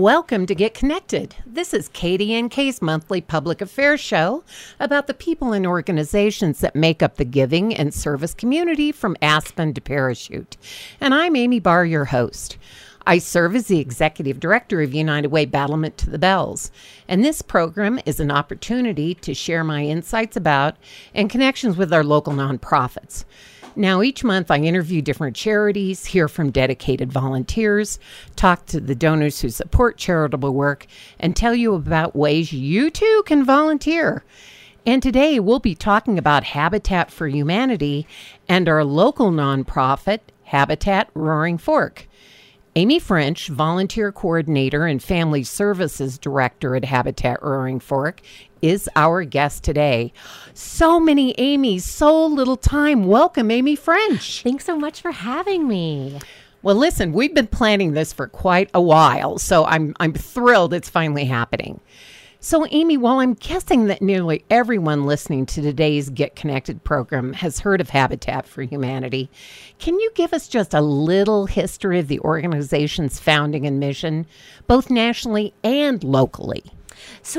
Welcome to Get Connected. This is KDNK's monthly public affairs show about the people and organizations that make up the giving and service community from Aspen to Parachute. And I'm Amy Barr, your host. I serve as the executive director of United Way Battlement to the Bells, and this program is an opportunity to share my insights about and connections with our local nonprofits. Now, each month I interview different charities, hear from dedicated volunteers, talk to the donors who support charitable work, and tell you about ways you too can volunteer. And today we'll be talking about Habitat for Humanity and our local nonprofit, Habitat Roaring Fork. Amy French, volunteer coordinator and family services director at Habitat Roaring Fork, is our guest today. So many Amy's, so little time. Welcome, Amy French. Thanks so much for having me. Well, listen, we've been planning this for quite a while, so I'm thrilled it's finally happening. So, Amy, while I'm guessing that nearly everyone listening to today's Get Connected program has heard of Habitat for Humanity, can you give us just a little history of the organization's founding and mission, both nationally and locally? So,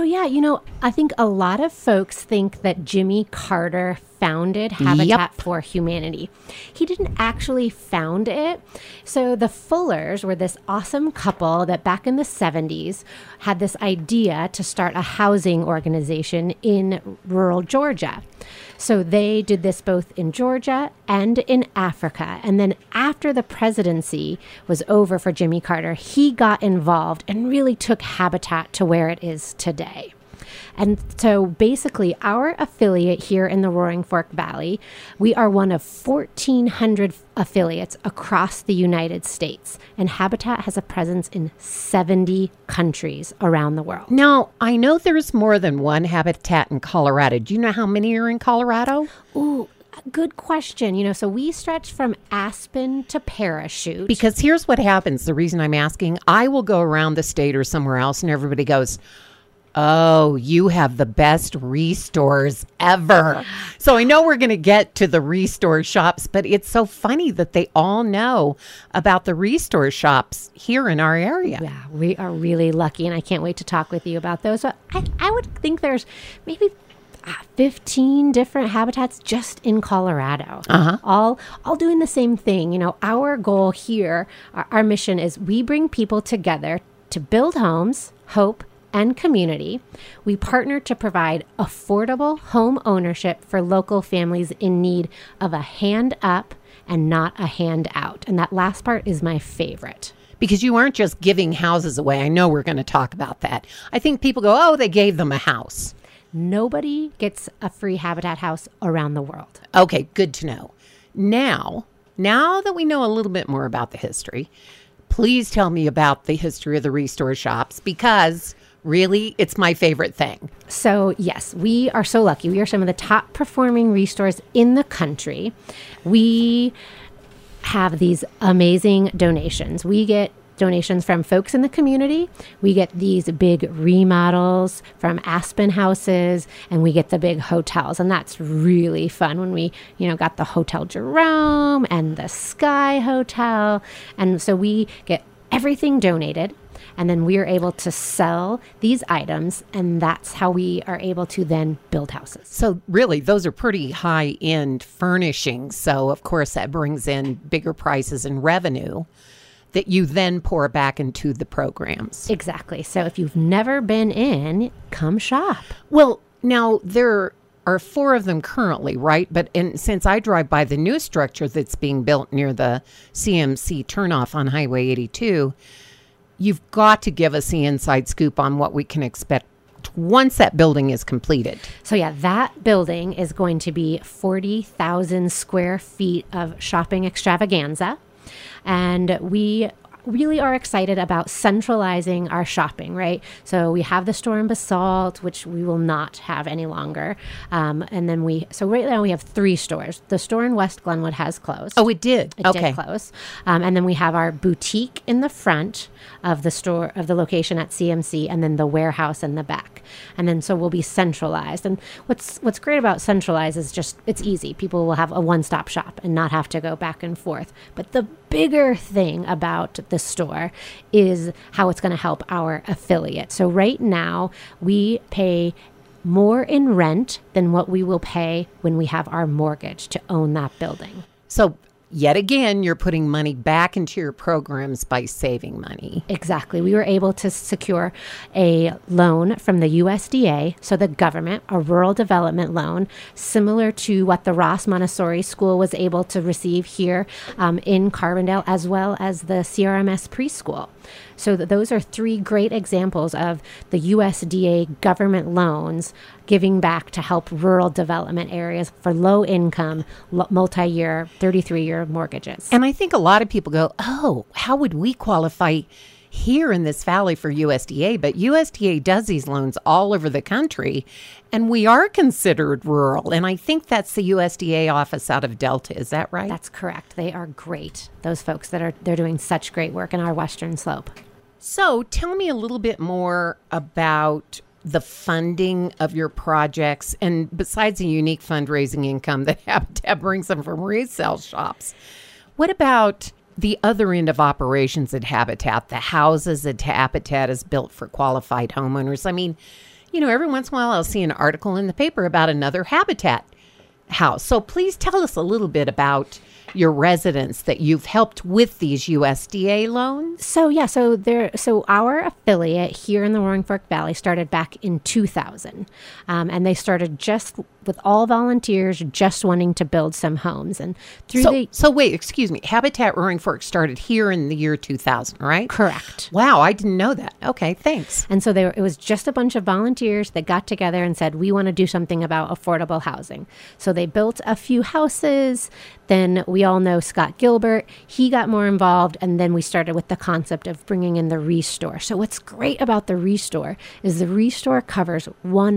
I think a lot of folks think that Jimmy Carter founded Habitat for Humanity. He didn't actually found it. So the Fullers were this awesome couple that back in the 70s had this idea to start a housing organization in rural Georgia. So they did this both in Georgia and in Africa. And then after the presidency was over for Jimmy Carter, he got involved and really took Habitat to where it is today. And so basically our affiliate here in the Roaring Fork Valley, we are one of 1,400 affiliates across the United States. And Habitat has a presence in 70 countries around the world. Now, I know there's more than one Habitat in Colorado. Do you know how many are in Colorado? Ooh, good question. So we stretch from Aspen to Parachute. Because here's what happens. The reason I'm asking, I will go around the state or somewhere else and everybody goes, "Oh, you have the best restores ever." So I know we're going to get to the restore shops, but it's so funny that they all know about the restore shops here in our area. Yeah, we are really lucky, and I can't wait to talk with you about those. So I would think there's maybe 15 different habitats just in Colorado, all doing the same thing. Our goal here, our mission is we bring people together to build homes, hope, and community. We partner to provide affordable home ownership for local families in need of a hand up and not a hand out. And that last part is my favorite. Because you aren't just giving houses away. I know we're going to talk about that. I think people go, "Oh, they gave them a house." Nobody gets a free Habitat house around the world. Okay, good to know. Now that we know a little bit more about the history, please tell me about the history of the restore shops, because really, it's my favorite thing. So, yes, we are so lucky. We are some of the top performing restores in the country. We have these amazing donations. We get donations from folks in the community. We get these big remodels from Aspen houses, and we get the big hotels. And that's really fun when we, got the Hotel Jerome and the Sky Hotel. And so we get everything donated. And then we are able to sell these items, and that's how we are able to then build houses. So really, those are pretty high-end furnishings. So, of course, that brings in bigger prices and revenue that you then pour back into the programs. Exactly. So if you've never been in, come shop. Well, now there are 4 of them currently, right? But since I drive by the new structure that's being built near the CMC turnoff on Highway 82, you've got to give us the inside scoop on what we can expect once that building is completed. So that building is going to be 40,000 square feet of shopping extravaganza. And we really are excited about centralizing our shopping, right? So we have the store in Basalt, which we will not have any longer. And then right now we have 3 stores. The store in West Glenwood has closed. Oh, it did? It did close. And then we have our boutique in the front of the store, of the location at CMC, and then the warehouse in the back. And then so we'll be centralized. And what's great about centralized is just it's easy. People will have a one-stop shop and not have to go back and forth. But the bigger thing about the store is how it's going to help our affiliate. So right now we pay more in rent than what we will pay when we have our mortgage to own that building. So yet again, you're putting money back into your programs by saving money. Exactly. We were able to secure a loan from the USDA, so the government, a rural development loan, similar to what the Ross Montessori School was able to receive here in Carbondale, as well as the CRMS preschool. So those are three great examples of the USDA government loans giving back to help rural development areas for low income, multi-year, 33-year mortgages. And I think a lot of people go, oh, how would we qualify here in this valley for USDA? But USDA does these loans all over the country, and we are considered rural. And I think that's the USDA office out of Delta. Is that right? That's correct. They are great. Those folks they're doing such great work in our Western Slope. So tell me a little bit more about the funding of your projects, and besides the unique fundraising income that Habitat brings them from resale shops, what about the other end of operations at Habitat, the houses that Habitat is built for qualified homeowners? I mean, you know, every once in a while I'll see an article in the paper about another Habitat house. So please tell us a little bit about your residents that you've helped with these USDA loans. So our affiliate here in the Roaring Fork Valley started back in 2000, and they started just with all volunteers, just wanting to build some homes. And So wait, excuse me. Habitat Roaring Fork started here in the year 2000, right? Correct. Wow, I didn't know that. Okay, thanks. And so it was just a bunch of volunteers that got together and said, we want to do something about affordable housing. So they built a few houses. Then we all know Scott Gilbert. He got more involved. And then we started with the concept of bringing in the Restore. So what's great about the Restore is the Restore covers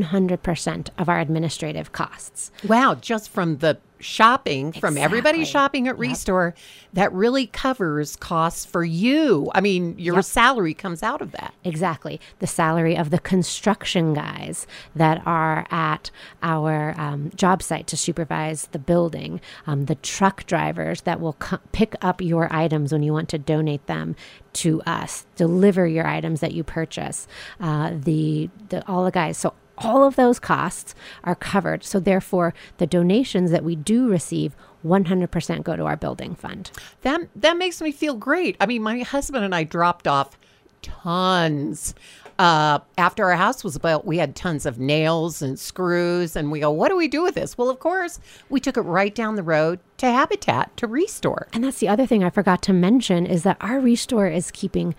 100% of our administrative costs. Wow, just from the shopping, from Exactly. everybody shopping at Restore, that really covers costs for you. I mean, your salary comes out of that. Exactly. The salary of the construction guys that are at our job site to supervise the building, the truck drivers that will pick up your items when you want to donate them to us, deliver your items that you purchase, all the guys. So all of those costs are covered. So therefore, the donations that we do receive 100% go to our building fund. That makes me feel great. I mean, my husband and I dropped off tons. After our house was built, we had tons of nails and screws, and we go, what do we do with this? Well, of course, we took it right down the road to Habitat to Restore. And that's the other thing I forgot to mention is that our Restore is keeping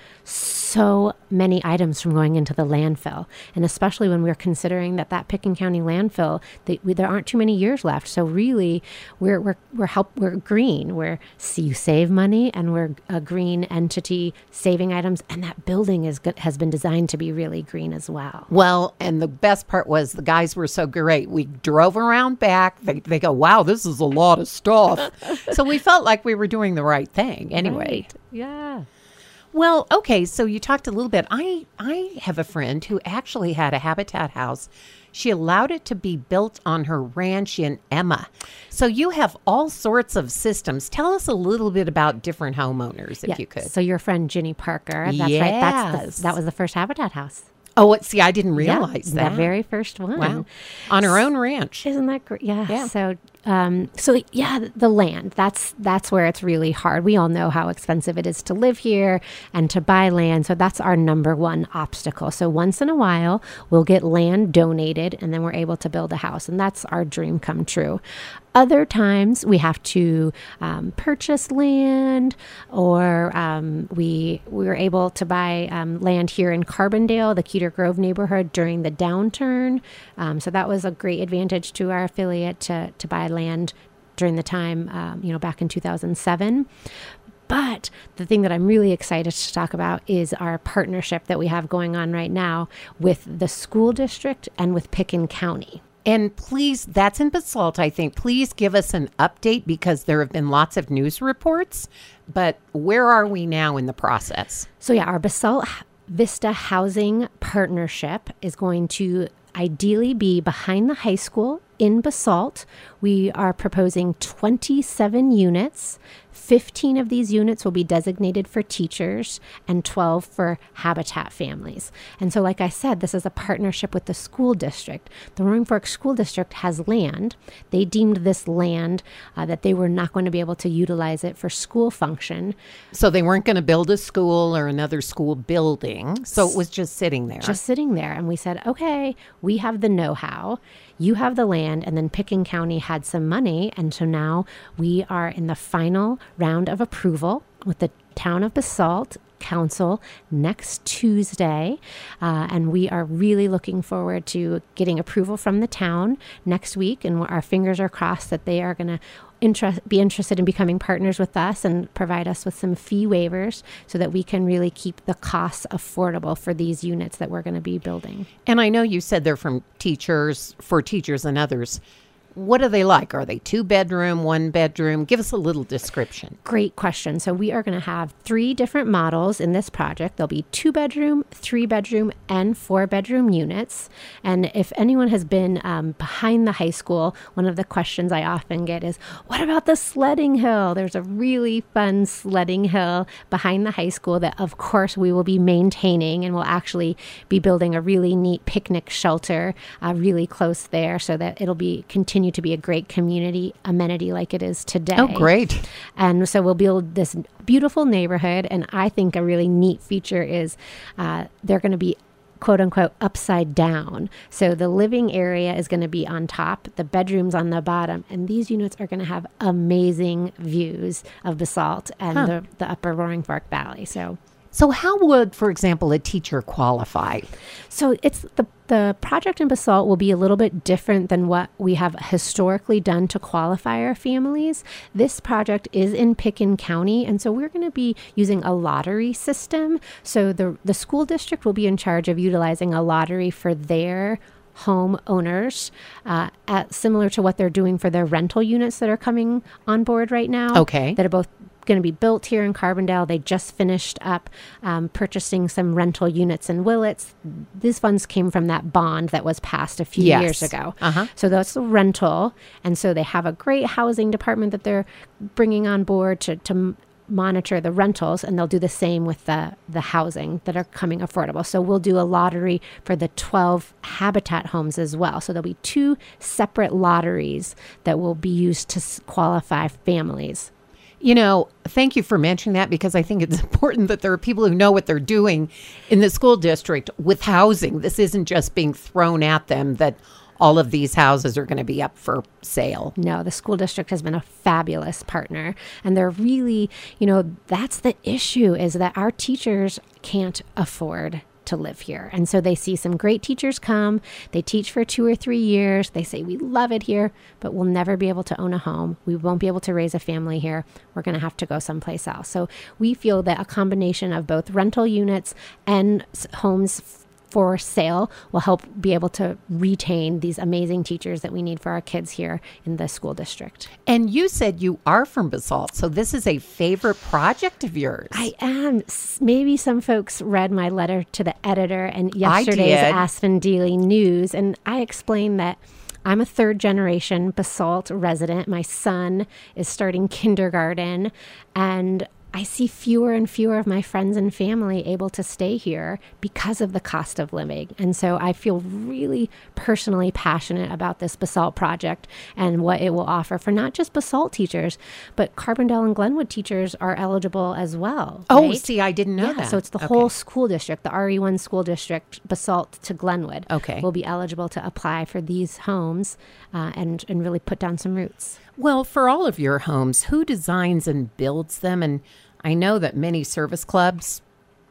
so many items from going into the landfill. And especially when we're considering that Pitkin County landfill, there aren't too many years left. So really, we're green. You save money, and we're a green entity saving items. And that building has been designed to be really green as well. Well, and the best part was the guys were so great. We drove around back. They go, wow, this is a lot of stuff. So we felt like we were doing the right thing anyway. Right. Yeah. Well, okay, so you talked a little bit. I have a friend who actually had a Habitat house. She allowed it to be built on her ranch in Emma. So you have all sorts of systems. Tell us a little bit about different homeowners, if you could. So your friend Ginny Parker, that's Yes. right. That was the first Habitat house. Oh, see, I didn't realize that. The very first one. Wow. On her own ranch. Isn't that great? Yeah. Yeah. So the land, that's where it's really hard. We all know how expensive it is to live here and to buy land. So that's our number one obstacle. So once in a while, we'll get land donated, and then we're able to build a house. And that's our dream come true. Other times we have to purchase land, or we were able to buy land here in Carbondale, the Cedar Grove neighborhood, during the downturn. So that was a great advantage to our affiliate to buy land during the time, back in 2007. But the thing that I'm really excited to talk about is our partnership that we have going on right now with the school district and with Pitkin County. And please, that's in Basalt, I think. Please give us an update, because there have been lots of news reports. But where are we now in the process? So yeah, our Basalt Vista Housing Partnership is going to ideally be behind the high school in Basalt. We are proposing 27 units. 15 of these units will be designated for teachers and 12 for habitat families. And so, like I said, this is a partnership with the school district. The Roaring Fork School District has land. They deemed this land that they were not going to be able to utilize it for school function. So they weren't going to build a school or another school building. So it was just sitting there. Just sitting there. And we said, okay, we have the know-how. You have the land. And then Pitkin County had some money. And so now we are in the final round of approval with the Town of Basalt Council next Tuesday. And we are really looking forward to getting approval from the town next week. And our fingers are crossed that they are going to be interested in becoming partners with us and provide us with some fee waivers so that we can really keep the costs affordable for these units that we're going to be building. And I know you said they're for teachers and others. What are they like? Are they 2-bedroom, 1-bedroom? Give us a little description. Great question. So we are going to have 3 different models in this project. There'll be 2-bedroom, 3-bedroom, and 4-bedroom units. And if anyone has been behind the high school, one of the questions I often get is, what about the sledding hill? There's a really fun sledding hill behind the high school that, of course, we will be maintaining, and we'll actually be building a really neat picnic shelter really close there so that it'll be continue to be a great community amenity like it is today. Oh, great. And so we'll build this beautiful neighborhood. And I think a really neat feature is they're going to be quote unquote upside down. So the living area is going to be on top, the bedrooms on the bottom, and these units are going to have amazing views of Basalt and the upper Roaring Fork Valley. So how would, for example, a teacher qualify? So it's the project in Basalt will be a little bit different than what we have historically done to qualify our families. This project is in Pitkin County, and so we're going to be using a lottery system. So the school district will be in charge of utilizing a lottery for their homeowners, similar to what they're doing for their rental units that are coming on board right now. Okay. That are both going to be built here in Carbondale. They just finished up purchasing some rental units in Willits. These funds came from that bond that was passed a few years ago. So that's the rental. And so they have a great housing department that they're bringing on board to monitor the rentals, and they'll do the same with the housing that are coming affordable. So we'll do a lottery for the 12 habitat homes as well. So there'll be 2 separate lotteries that will be used to qualify families. You know, thank you for mentioning that, because I think it's important that there are people who know what they're doing in the school district with housing. This isn't just being thrown at them that all of these houses are going to be up for sale. No, the school district has been a fabulous partner. And they're really, that's the issue, is that our teachers can't afford to live here. And so they see some great teachers come, they teach for 2 or 3 years, they say, we love it here, but we'll never be able to own a home. We won't be able to raise a family here. We're going to have to go someplace else. So we feel that a combination of both rental units and homes for sale will help be able to retain these amazing teachers that we need for our kids here in the school district. And you said you are from Basalt, so this is a favorite project of yours. I am. Maybe some folks read my letter to the editor and yesterday's Aspen Daily News, and I explained that I'm a 3rd-generation Basalt resident. My son is starting kindergarten, and I see fewer and fewer of my friends and family able to stay here because of the cost of living. And so I feel really personally passionate about this Basalt project and what it will offer for not just Basalt teachers, but Carbondale and Glenwood teachers are eligible as well. Oh, right? see, I didn't know that. So it's the whole school district, the RE1 school district, Basalt to Glenwood, will be eligible to apply for these homes and really put down some roots. Well, for all of your homes, who designs and builds them? And I know that many service clubs,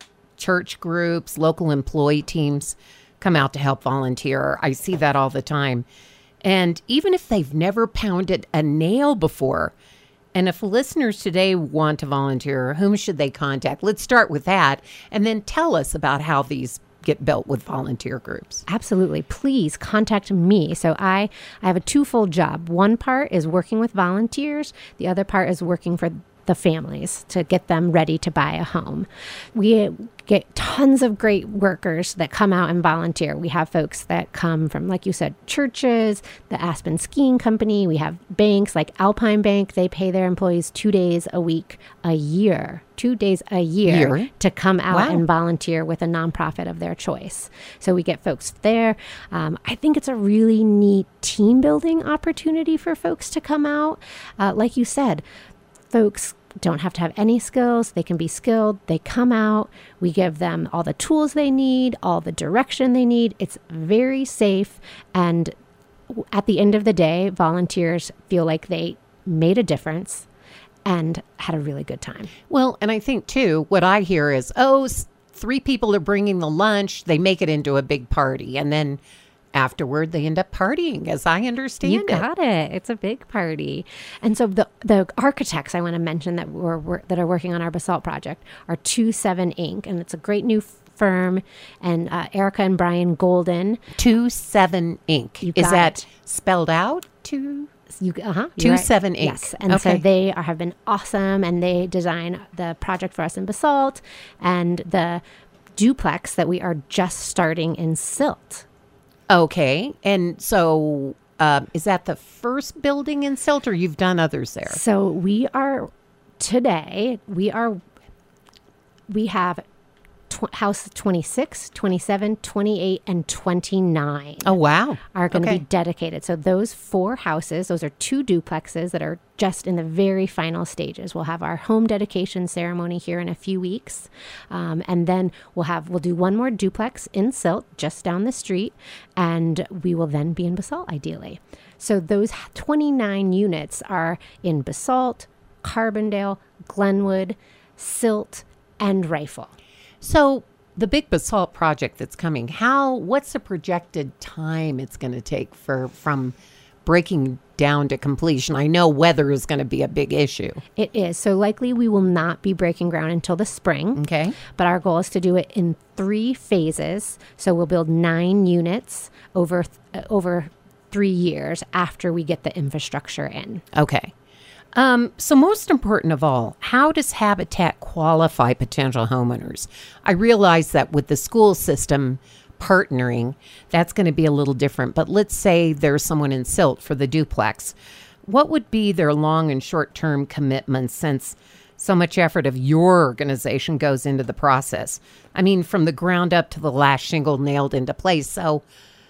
church groups, local employee teams come out to help volunteer. I see that all the time. And even if they've never pounded a nail before, and if listeners today want to volunteer, whom should they contact? Let's start with that, and then tell us about how these get built with volunteer groups. Absolutely. Please contact me. So I have a twofold job. One part is working with volunteers. The other part is working for the families to get them ready to buy a home. We get tons of great workers that come out and volunteer. We have folks that come from, like you said, churches, the Aspen Skiing Company. We have banks like Alpine Bank. They pay their employees 2 days a week, a year. 2 days a year to come out and volunteer with a nonprofit of their choice. So we get folks there. I think it's a really neat team building opportunity for folks to come out. Like you said, folks don't have to have any skills. They can be skilled. They come out. We give them all the tools they need, all the direction they need. It's very safe. And at the end of the day, volunteers feel like they made a difference and had a really good time. Well, and I think, too, what I hear is, 3 people are bringing the lunch. They make it into a big party. And then afterward, they end up partying, as I understand it. You got it. It's a big party. And so the architects I want to mention that that are working on our basalt project are 27 Inc. And it's a great new firm. And Erica and Brian Golden. 27 Inc. Is that spelled out? 27 Inc. Yes, and so they have been awesome, and they design the project for us in basalt and the duplex that we are just starting in silt. Okay, and so is that the first building in silt, or you've done others there? So we have house 26, 27, 28, and 29. Oh, wow. Are going to be dedicated. So those 4 houses, those are 2 duplexes that are just in the very final stages. We'll have our home dedication ceremony here in a few weeks. And then we'll do one more duplex in silt just down the street. And we will then be in basalt, ideally. So those 29 units are in basalt, Carbondale, Glenwood, silt, and Rifle. So the big basalt project that's coming, what's the projected time it's going to take from breaking down to completion? I know weather is going to be a big issue. It is. So likely we will not be breaking ground until the spring. Okay. But our goal is to do it in 3 phases. So we'll build 9 units over 3 years after we get the infrastructure in. Okay. So most important of all, how does Habitat qualify potential homeowners? I realize that with the school system partnering, that's going to be a little different. But let's say there's someone in silt for the duplex. What would be their long and short-term commitments, since so much effort of your organization goes into the process? I mean, from the ground up to the last shingle nailed into place. So,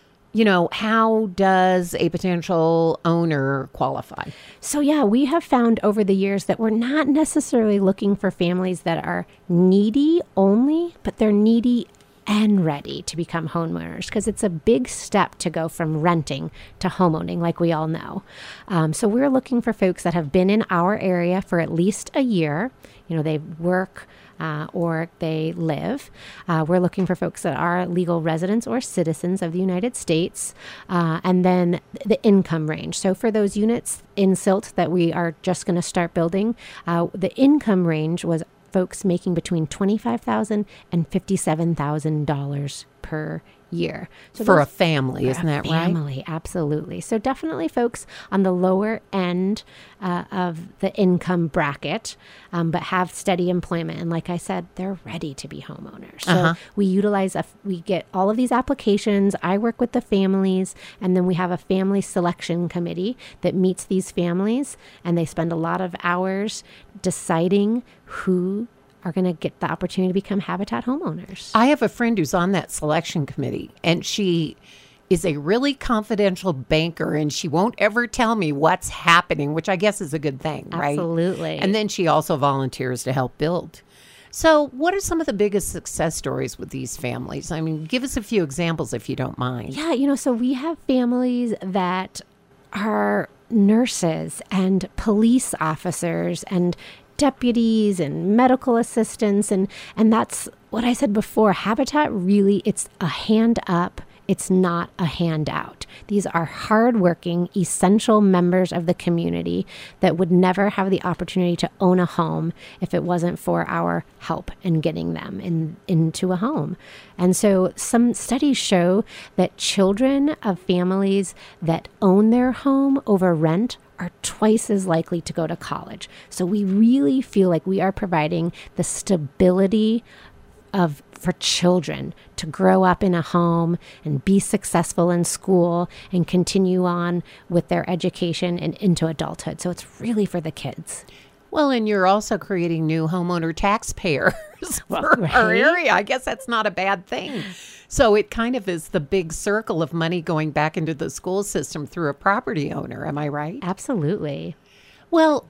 how does a potential owner qualify? So, we have found over the years that we're not necessarily looking for families that are needy only, but they're needy and ready to become homeowners, because it's a big step to go from renting to homeowning, like we all know. So we're looking for folks that have been in our area for at least a year. They work or they live. We're looking for folks that are legal residents or citizens of the United States. And then the income range. So for those units in silt that we are just going to start building, the income range was folks making between $25,000 and $57,000 per year. So for a family, isn't that right? Family, absolutely. So definitely folks on the lower end of the income bracket, but have steady employment. And like I said, they're ready to be homeowners. So we get all of these applications. I work with the families, and then we have a family selection committee that meets these families, and they spend a lot of hours deciding who are going to get the opportunity to become Habitat homeowners. I have a friend who's on that selection committee, and she is a really confidential banker, and she won't ever tell me what's happening, which I guess is a good thing, right? Absolutely. And then she also volunteers to help build. So what are some of the biggest success stories with these families? I mean, give us a few examples if you don't mind. Yeah, so we have families that are nurses and police officers and deputies and medical assistants. And that's what I said before. Habitat really, it's a hand up. It's not a handout. These are hardworking, essential members of the community that would never have the opportunity to own a home if it wasn't for our help in getting them into a home. And so some studies show that children of families that own their home over rent are twice as likely to go to college. So we really feel like we are providing the stability for children to grow up in a home and be successful in school and continue on with their education and into adulthood. So it's really for the kids. Well, and you're also creating new homeowner taxpayers for our area. I guess that's not a bad thing. So it kind of is the big circle of money going back into the school system through a property owner. Am I right? Absolutely. Well,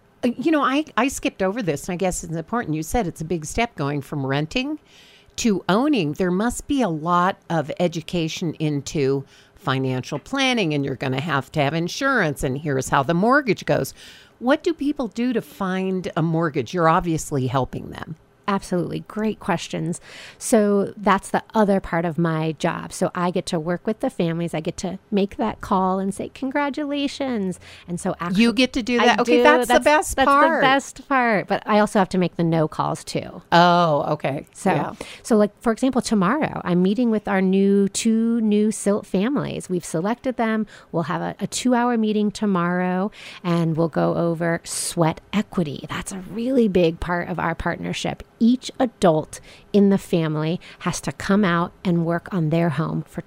I skipped over this, and I guess it's important. You said it's a big step going from renting to owning. There must be a lot of education into financial planning, and you're going to have insurance, and here's how the mortgage goes. What do people do to find a mortgage? You're obviously helping them. Absolutely. Great questions. So that's the other part of my job. So I get to work with the families. I get to make that call and say, congratulations. And so actually, you get to do that. Okay, that's the best part. That's the best part. But I also have to make the no calls too. Oh, okay. So like, for example, tomorrow I'm meeting with our two new SILT families. We've selected them. We'll have a 2-hour meeting tomorrow, and we'll go over sweat equity. That's a really big part of our partnership. Each adult in the family has to come out and work on their home for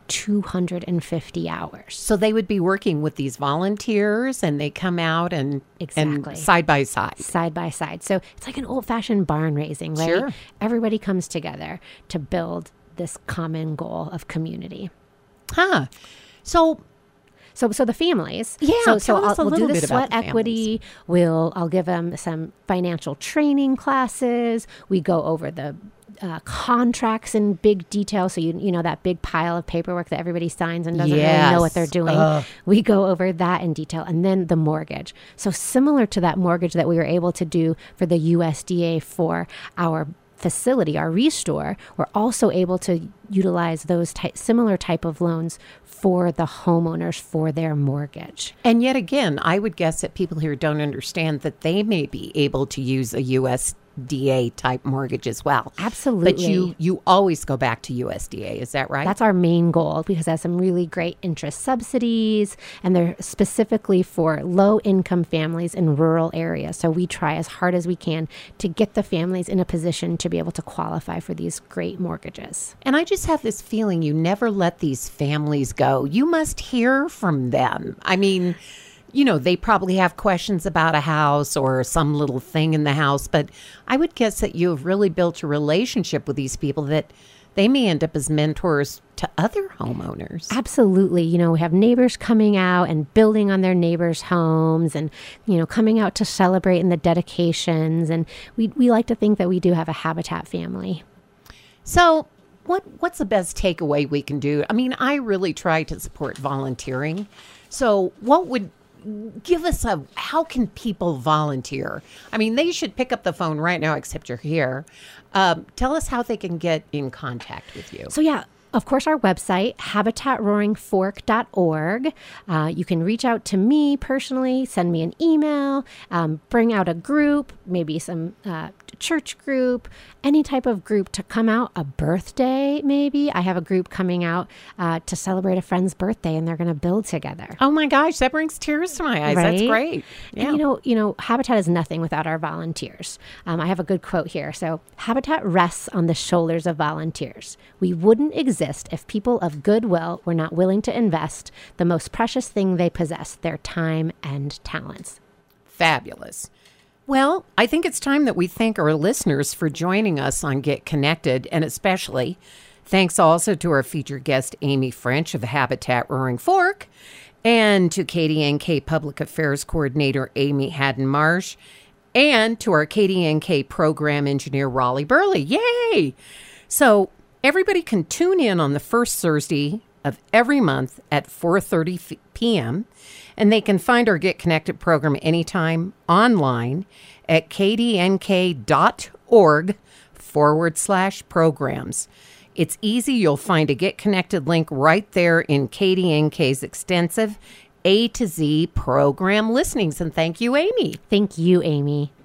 250 hours. So they would be working with these volunteers, and they come out and side by side. Side by side. So it's like an old-fashioned barn raising, right? Sure. Everybody comes together to build this common goal of community. Huh. So the families. Yeah. We'll do the sweat equity. I'll give them some financial training classes. We go over the contracts in big detail. So you know that big pile of paperwork that everybody signs and doesn't really know what they're doing. We go over that in detail, and then the mortgage. So similar to that mortgage that we were able to do for the USDA for our facility, our restore, we're also able to utilize those similar type of loans for the homeowners for their mortgage. And yet again, I would guess that people here don't understand that they may be able to use a USDA type mortgage as well. Absolutely. But you always go back to USDA. Is that right? That's our main goal, because it has some really great interest subsidies, and they're specifically for low income families in rural areas. So we try as hard as we can to get the families in a position to be able to qualify for these great mortgages. And I just have this feeling you never let these families go. You must hear from them. I mean, they probably have questions about a house or some little thing in the house, but I would guess that you have really built a relationship with these people that they may end up as mentors to other homeowners. Absolutely. We have neighbors coming out and building on their neighbors' homes, and, coming out to celebrate in the dedications. And we like to think that we do have a Habitat family. So what's the best takeaway we can do? I mean, I really try to support volunteering. So give us how can people volunteer? I mean, they should pick up the phone right now, except you're here. Tell us how they can get in contact with you. So, of course, our website, habitatroaringfork.org. You can reach out to me personally, send me an email, bring out a group, maybe some church group, any type of group to come out, a birthday maybe. I have a group coming out to celebrate a friend's birthday, and they're going to build together. Oh my gosh, that brings tears to my eyes. Right? That's great. Yeah. And Habitat is nothing without our volunteers. I have a good quote here. So, Habitat rests on the shoulders of volunteers. We wouldn't exist if people of goodwill were not willing to invest the most precious thing they possess, their time and talents. Fabulous. Well, I think it's time that we thank our listeners for joining us on Get Connected, and especially thanks also to our featured guest, Amy French of Habitat Roaring Fork, and to KDNK Public Affairs Coordinator Amy Haddon-Marsh, and to our KDNK Program Engineer, Raleigh Burley. Yay! So everybody can tune in on the first Thursday of every month at 4:30 p.m., and they can find our Get Connected program anytime online at kdnk.org/programs. It's easy. You'll find a Get Connected link right there in KDNK's extensive A to Z program listenings. And thank you, Amy. Thank you, Amy.